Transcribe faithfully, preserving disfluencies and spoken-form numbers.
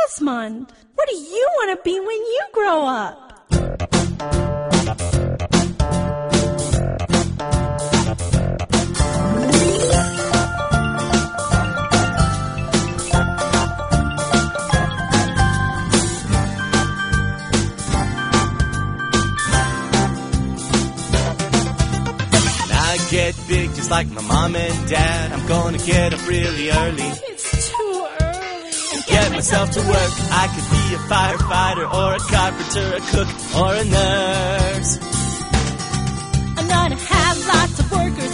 Osmond, what do you want to be when you grow up? Get big just like my mom and dad. I'm gonna get up really early. It's too early. And get myself to work. I could be a firefighter or a carpenter, a cook or a nurse. I'm gonna have lots of workers